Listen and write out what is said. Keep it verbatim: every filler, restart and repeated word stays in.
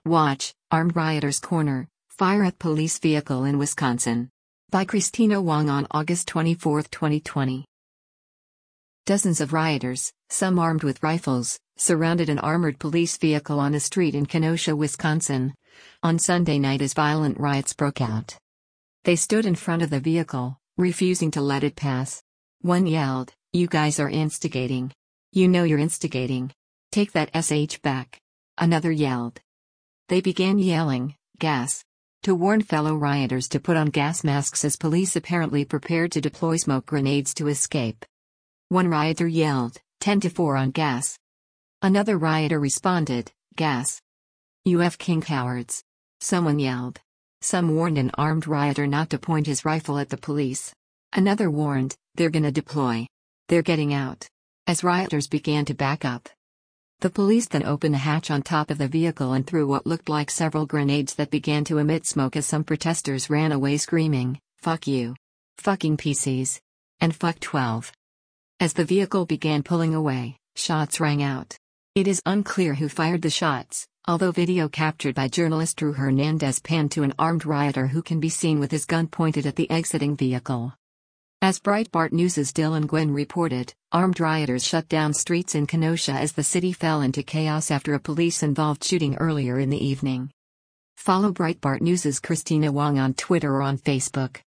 Watch, Armed Rioters Corner, Fire at Police Vehicle in Wisconsin. By Christina Wong on August twenty-fourth, twenty twenty. Dozens of rioters, some armed with rifles, surrounded an armored police vehicle on a street in Kenosha, Wisconsin, on Sunday night as violent riots broke out. They stood in front of the vehicle, refusing to let it pass. One yelled, "You guys are instigating. You know you're instigating. Take that S H back." Another yelled. They began yelling, "Gas!" to warn fellow rioters to put on gas masks as police apparently prepared to deploy smoke grenades to escape. One rioter yelled, ten to four on gas." Another rioter responded, "Gas. You f-king cowards." Someone yelled. Some warned an armed rioter not to point his rifle at the police. Another warned, "They're gonna deploy. They're getting out," as rioters began to back up. The police then opened a hatch on top of the vehicle and threw what looked like several grenades that began to emit smoke as some protesters ran away screaming, "Fuck you. Fucking P Cs. And fuck twelve." As the vehicle began pulling away, shots rang out. It is unclear who fired the shots, although video captured by journalist Drew Hernandez panned to an armed rioter who can be seen with his gun pointed at the exiting vehicle. As Breitbart News' Dylan Gwynn reported, armed rioters shut down streets in Kenosha as the city fell into chaos after a police-involved shooting earlier in the evening. Follow Breitbart News' Christina Wong on Twitter or on Facebook.